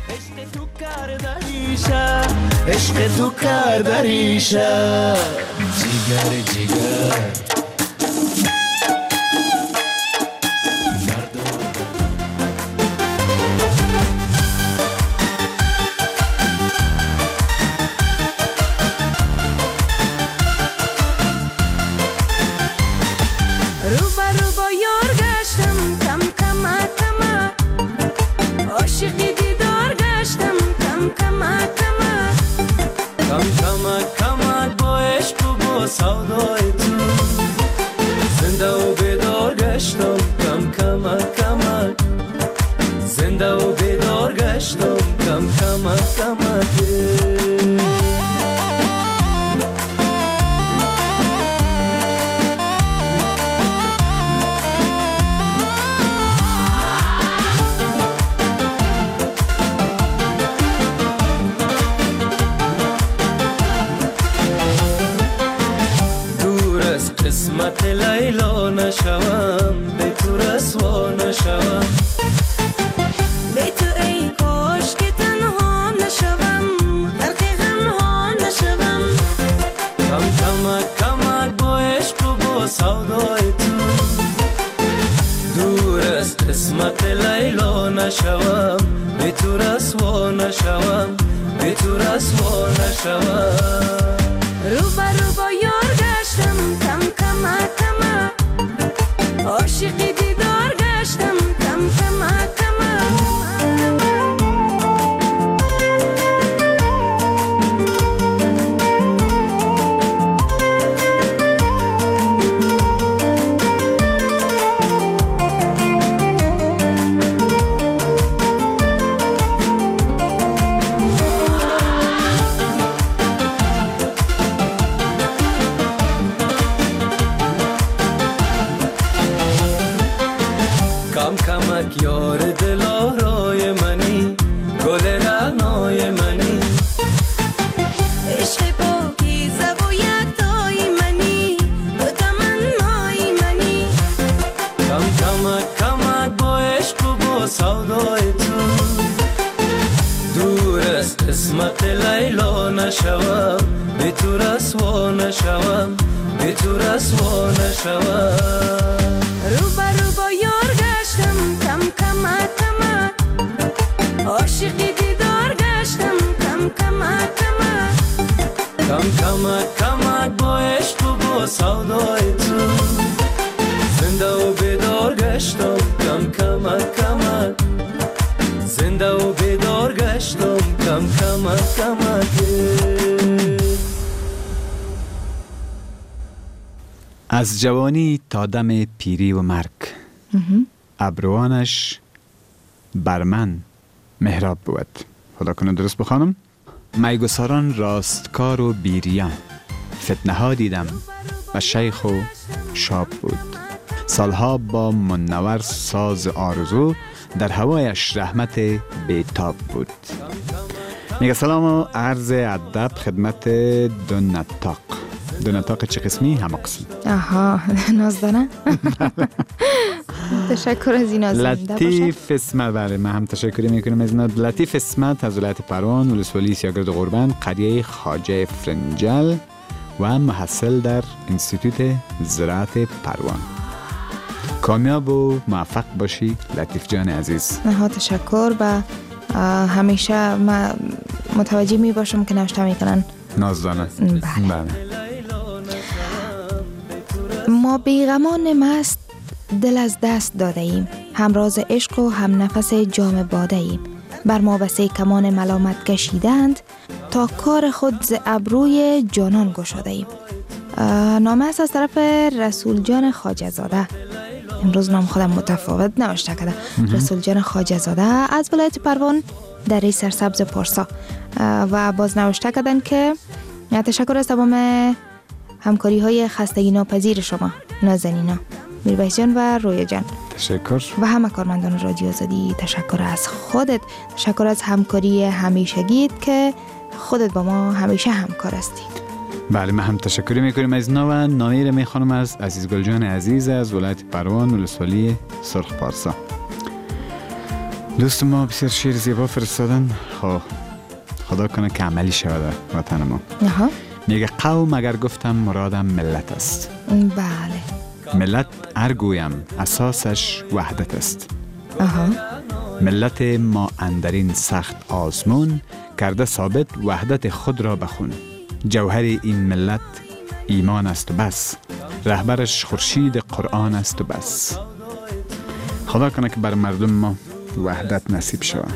عشق تو کرده ریشه جیگر جیگر سودای تو زنده و بیدار گشتم کم کمک کمک زنده و بیدار گشتم کم کمک کمک قسمت لیلا نشوم به تو رسوا نشوم به تو ای کاش که تنها نشوم غرق غم ها نشوم کم کمک کمک با عشق و با سودای تو دور از قسمت لیلا نشوم به تو رسوا نشوم به تو رسوا نشوم رو بر رو با یار گشتم کم کمک کمک عاشقی دیدار گشتم کم کمک کمک کمک یار دل آرای منی گل رعنای منی عشق پاکیزه و یکتای منی تو تمنای منی کم کمک کمک با عشق و با سودای تو دور از قسمت لیلا نشوم به تو رسوا نشوم به تو رسوا نشوم رو بر رو با یار گشتم کم کمک کمک عاشقی دیدار گشتم کم کمک کمک کم کمک کمک با عشق و با سودای تو زنده و بیدار گشتم کم کمک کمک زنده و بیدار گشتم کم کمک کمک از جوانی تا دم پیری و مرگ ابروانش بر من محراب بود. خدا کنه درست بخوانم. میگساران راستکار و بیریان فتنه ها دیدم و شیخ و شاب بود. سالها با منور ساز آرزو در هوایش رحمت بیتاب بود. میگه سلام و عرض ادب خدمت دو نطاق. دو نطاق چه قسمی؟ همه قسم. آها نازدانه. تشکر از این نازنده باشه. لطیف اسمت، بله من هم تشکر میکنم از این. لطیف اسمت از ولایت پروان، ولسوالی سیاگرد غربند، قریه خواجه فرنجل و محصل در انستیتوت زراعت پروان. کامیاب و موفق باشی لطیف جان عزیز. نها تشکر. و همیشه ما متوجه می باشم که نوشته میکنن نازدانه. بله, بله. ما بیغمان مست دل از دست داده ایم، هم راز عشق و هم نفس جام باده ایم. بر ما بسه کمان ملامت کشیدند، تا کار خود ز ابروی جانان گشاده ایم. نامه است از طرف رسول جان خواجه زاده. امروز نام خودم متفاوت نوشته کرده. رسول جان خواجه زاده از ولایت پروان در سرسبز پارسا و باز نوشته کردن که تشکر از تمام همکاری های خستگی ناپذیر شما نازنینا میربایس جان و رویا جان. تشکر. و همه کارمندان رادیو آزادی. تشکر از خودت، تشکر از همکاری همیشگیت که خودت با ما همیشه همکار هستی. بله، ما هم تشکر میکنیم از نو و نامه میخوانم از عزیز گلجان عزیز از ولایت پروان ولسوالی سرخ پارسا. دوست ما بسیار شعر زیبا فرستادن. خب خدا کنه که عملی شود وطن ما. آها. میگه قوم اگر گفتم مرادم ملت است. بله. ملت ارگویم اساسش وحدت است. آها. ملت ما اندرین سخت آزمون کرده ثابت وحدت خود را بخون. جوهر این ملت ایمان است و بس، رهبرش خورشید قرآن است و بس. خدا کنه که بر مردم ما وحدت نصیب شود.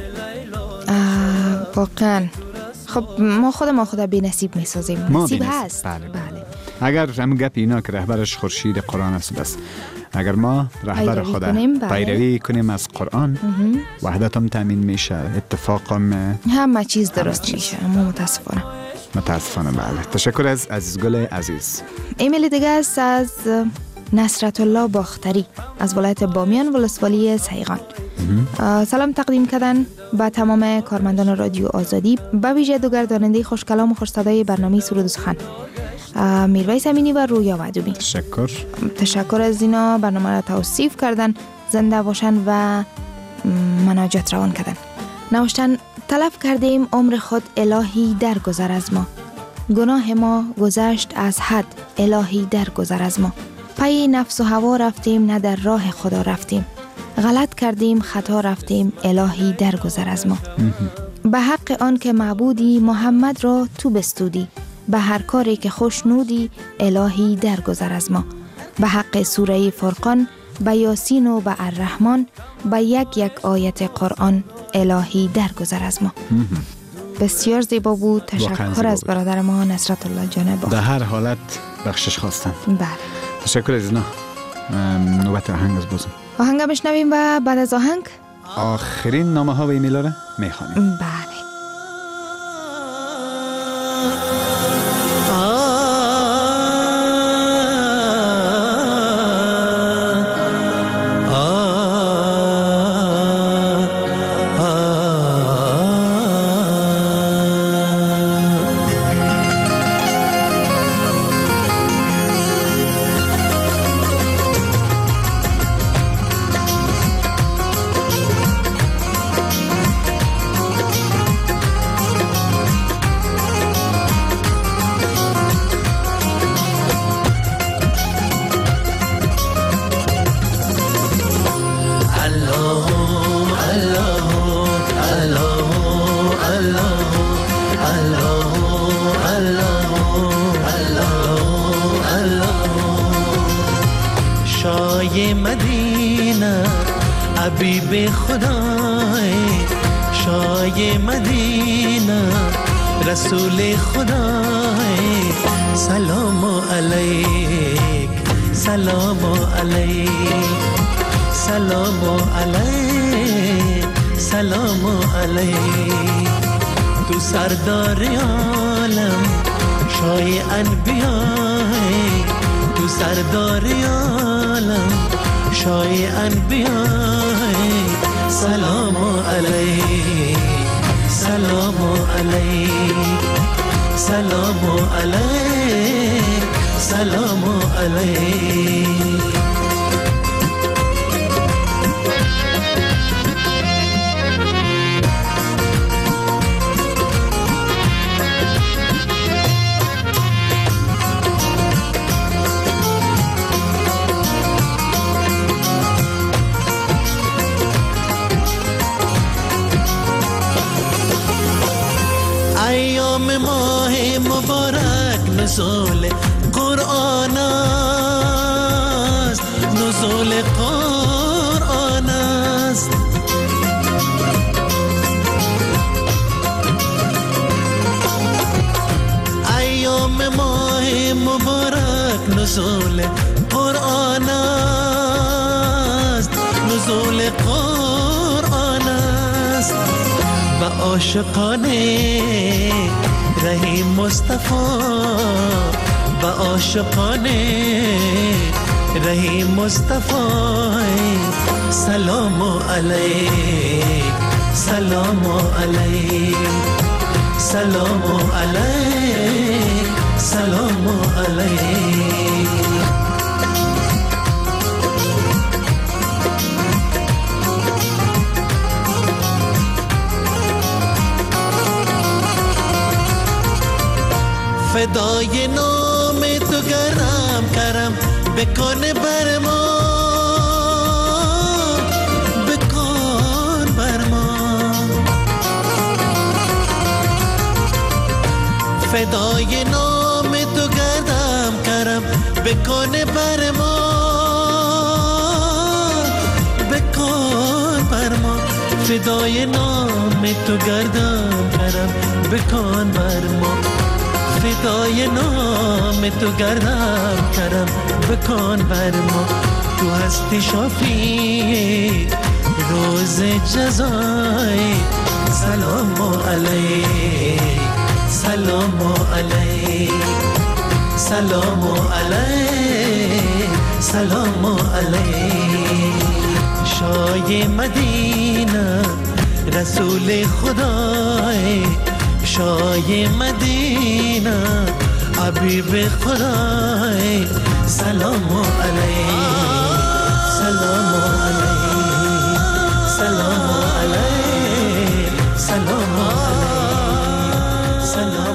واقعا خب ما خود ما خدا بی نصیب می سازیم. نصیب هست. بله. بله. اگر هم گپ اینا که رهبرش خورشید قرآن است بس، اگر ما رهبر خدا پیروی کنیم از قرآن، وحدت هم تامین میشه، اتفاق هم همه چیز درست میشه. اما متاسفانه متاسفانه بله. تشکر از عزیز گل عزیز. ایمیل دیگه است از نصرت الله باختری از ولایت بامیان ولسوالی سیغان. سلام تقدیم کردن به تمام کارمندان رادیو آزادی، به ویژه دو گرداننده خوشکلام و خوش‌صدای برنامه سرود و سخن، میرویس امینی و رویا معدومی. تشکر. تشکر از اینا برنامه را توصیف کردن، زنده باشن و مناجات روان کردن. نوشتن طلب کردیم عمر خود الهی درگذر از ما، گناه ما گذشت از حد الهی درگذر از ما، پی نفس و هوا رفتیم نه در راه خدا رفتیم، غلط کردیم خطا رفتیم الهی درگذر از ما. به حق آن که معبودی محمد را تو بستودی، به هر کاری که خوشنودی الهی درگذر از ما. به حق سوره فرقان، به یاسین و به الرحمن، به یک یک آیت قرآن الهی درگذر از ما. بسیار زیبا بود. تشکر از برادر ما نصرت الله جانب. در هر حالت بخشش خواستن. بله. تشکر از اینا. نوبت آهنگ از بازم. آهنگ بشنویم و بعد از آهنگ آخرین نامه ها و ایمیل ها را میخوانیم. بله. مدینه حبیب خدای، شای مدینه رسول خدای، سلام علیک سلام علیک سلام علیک سلام علیک. تو سردار عالم شای انبیای، تو سردار عالم شای انبیای، سلام علیک سلام علیک سلام علیک سلام علیک. ایام ماه مبارک نزول قرآن است، نزول قرآن است. نزول قرآن است، نزول قرآن است. با عاشقانه رهی مصطفی، با عاشقانه رهی مصطفی. سلام علیک، سلام علیک، سلام علیک، سلام علیک. فدای نام تو گرم کرم بکن بر ما، بکن بر ما. فدای نام تو گردم کرم بکن بر ما، بکن بر ما. فدای نام تو گردم کرم بکن بر ما، فدای نام تو گردم کرم بکن بر ما. تو هستی شافی روز جزای. سلام علیک، سلام علیک، سلام علیک، سلام علیک. شای مدینه رسول خدای، شای مدینه حبیب خدای. سلام علیک، سلام علیک، سلام علیک، سلام علیک، سلام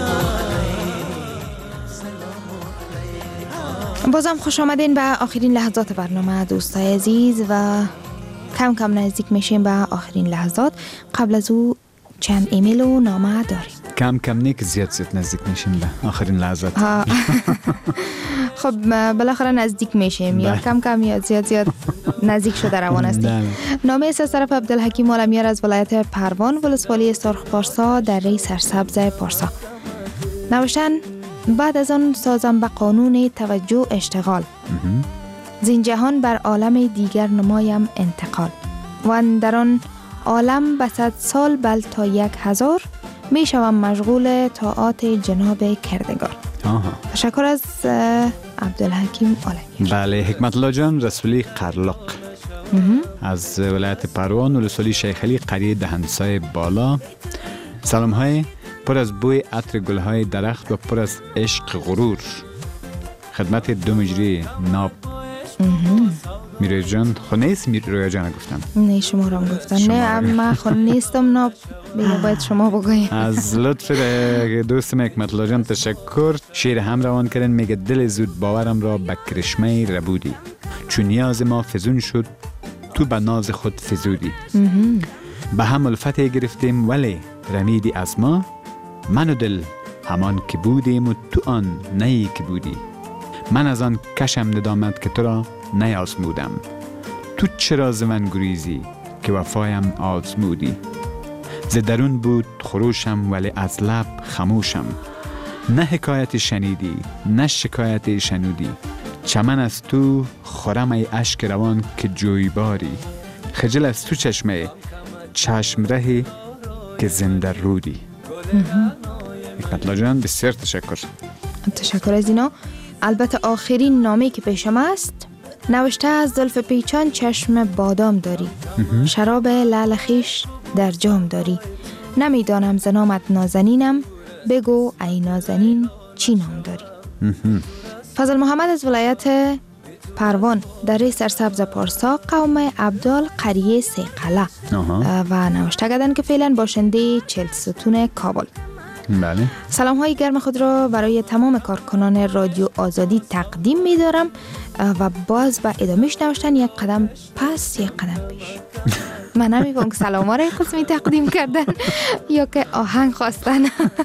علیک. بازم خوش آمدین به آخرین لحظات برنامه دوستای عزیز و کم کم نزدیک میشیم به آخرین لحظات. قبل از او چند ایمیل و نامه داریم. کم کم نیک زیاد زیاد نزدیک میشیم به آخرین لحظات. خب بالاخره نزدیک میشیم، یا کم کم یا زیاد زیاد نزدیک شده روان هستیم. نامه از طرف عبدالحکیم عالمیار از ولایت پروان ولسوالی سرخ پارسا در ری سرسبز پارسا. نوشتن بعد از آن سازم به قانون توجه اشتغال، زین جهان بر عالم دیگر نمایم انتقال. و در آن عالم به صد سال بل تا یک هزار می شوم مشغول طاعات جناب کردگار. آها. تشکر از عبدالحکیم عالمیار. بله، حکمت الله جان رسولی قرلق از ولایت پروان ولسوالی شیخ علی قریه دهندسای بالا. سلام های پر از بوی عطر گل های درخت و پر از عشق غرور خدمت دو مجری ناب. میروی جان خود نیست؟ میروی جان گفتم؟ نه شما را هم گفتم. نه من خود نیستم ناب، بیگه باید شما بگویم. از لطف دوستم حکمت الله جان تشکر. شعر هم روان کردن، میگه دل زود باورم را به کرشمه ربودی، چون نیاز ما فزون شد تو به ناز خود فزودی. به هم الفت گرفتیم ولی رمیدی از ما، من و دل همان که بودیم و تو آن نهی که بودی. من از آن کشم ندامت که تو را نیازمودم، تو چرا ز من گریزی که وفایم آزمودی. ز درون بود خروشم ولی از لب خموشم، نه حکایت شنیدی نه شکایت شنودی. چمن از تو خورم ای اشک روان که جویباری، خجل از تو چشمه چشم رهی که زنده رودی. حکمت الله جان بسیار تشکر. تشکر از اینا. البته آخرین نامه که پیشم است نوشته از زلف پیچان چشم بادام داری، شراب لعل خویش در جام داری. نمیدانم ز نامت نازنینم، بگو ای نازنین چی نام داری. فضل محمد از ولایت پروان در ری سرسبز پارسا قوم عبدال قریه سیقله و نوشته کردن که فعلا باشنده چهل ستون کابل. بله. سلام های گرم خود را برای تمام کارکنان رادیو آزادی تقدیم می دارم و باز با ادامهش نوشتن یک قدم پس یک قدم پیش. من نمی‌فهمم که سلام ها را قسمی تقدیم کردن یا که آهنگ خواستن.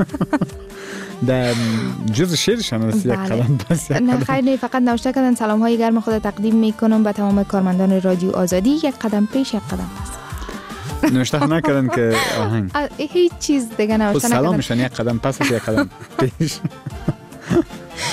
در جز شعرشان است یک قدم پس یک قدم. نه خیر نه، فقط نوشته کردن سلام های گرم خود تقدیم می کنم به تمام کارمندان رادیو آزادی، یک قدم پیش یک قدم پس. نوشته نکردن که آهنگ هیچ چیز دیگه نوشته نکردن. سلامشان یک قدم پس یک قدم پیش.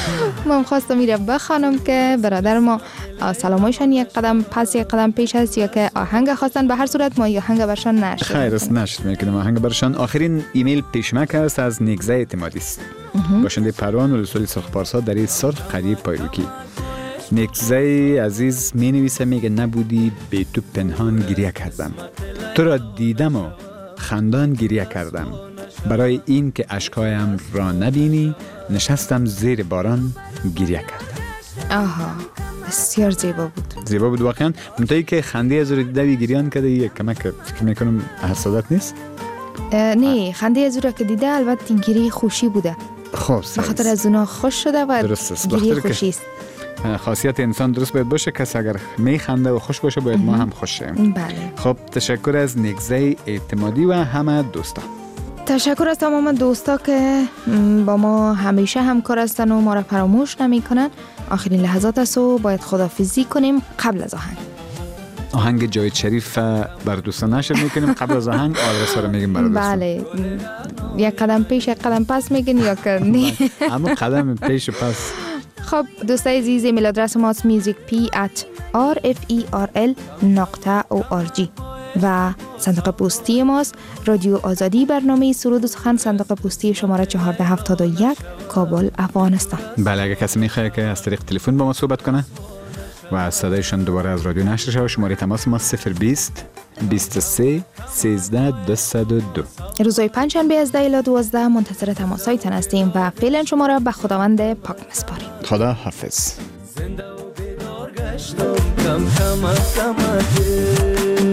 من خواستم میره بخوانم که برادر ما سلامایشان یک قدم پس یک قدم پیش است یا که آهنگ خواستن. به هر صورت ما یا آهنگ برشان نشد. خیر است نشد میکنم آهنگ برشان. آخرین ایمیل پیشمک است از نیگزه اعتمادی است. باشنده پروان ولسوالی سرخپارسا در این سرخ قریب پایروکی. نیگزه عزیز می نویسه میگه نبودی به تو پنهان گریه کردم، تو را دیدم و خندان گریه کردم، برای این که اشکایم را نبینی نشستم زیر باران گریه کردم. آها بسیار زیبا بود. زیبا بود واقعا. منتهی که خنده از رو دیده گریان کرده یک کمک فکر میکنم حسادت نیست؟ نه خنده از رو که دیده البته این گریه خوشی بوده. خب بخاطر از اونا خوش شده و گریه خوشی است. خاصیت انسان درست باید باشه، کسی اگر میخنده و خوش باشه باید ما هم خوش شیم. بله. خب تشکر از نیگزه اعتمادی و همه دوستا. تشکر از تمام دوستا که با ما همیشه همکار هستن و ما را فراموش نمی کنن. آخرین لحظات است و باید خداحافظی کنیم قبل از آهنگ. آهنگ جاوید شریف بر دوستان نشر میکنیم قبل از آهنگ آدرس رو میگیم برای دوستان. بله یک قدم پیش یک قدم پس میگین یا که نه؟ اما قدم پیش و پس. خب دوستای عزیز ایمیل آدرس ماست میوزیک پی ات آر اف ای آر ال نقطه او آر جی و صندوق پستی ماست رادیو آزادی، برنامه سرود و سخن، صندوق پستی شماره چهارده هفتاد و یک کابل افغانستان. بله اگه کسی میخواد که از طریق تلفن با ما صحبت کنه و صدایشان دوباره از رادیو نشر شود، شماره تماس ما صفر بیست بیست و سه سیزده دویست و دو. روزهای پنجشنبه از ده الی دوازده منتظر تماسایتان هستیم و فعلا شما را به خداوند پاک میسپاریم. خدا حافظ. زنده و بیدار گشتم کم کم از کمکه.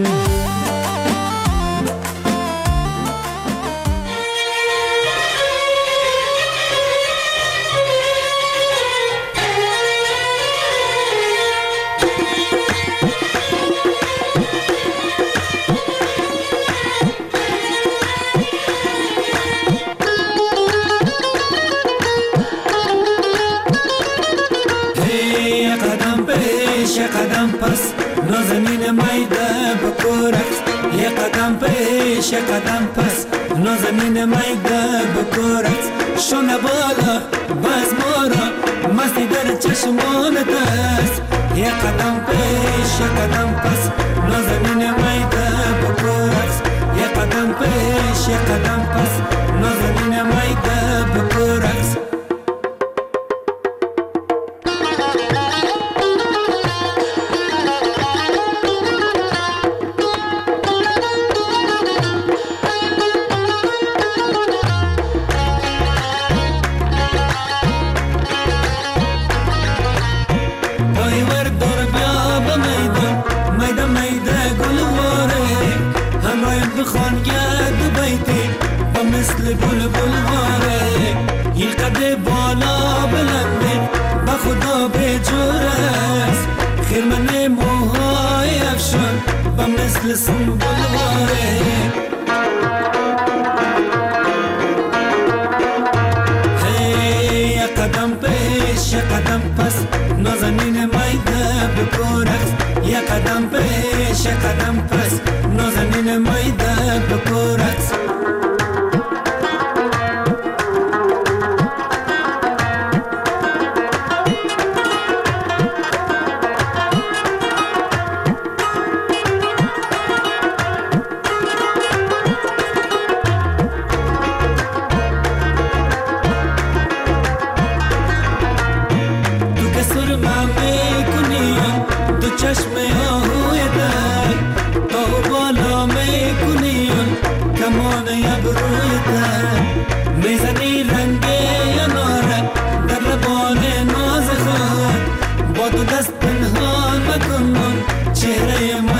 قدم پس نازنین میده بکورت، یه قدم پیش یه قدم پس نازنین میده بکورت، شونه بالا باز مورا مستی در چشمانت است، یه قدم پیش یه قدم پس نازنین میده بکورت، یه قدم پیش یه قدم پس نازنین میده بکورت. خدا به جورست خیرمن موهای افشان و مثل سنبولواره، هی یک قدم پیش یک قدم پس نازنین میده بکورت، یک قدم پیش یک قدم پس نازنین میده بکورت. دست پنهان مکنم چهره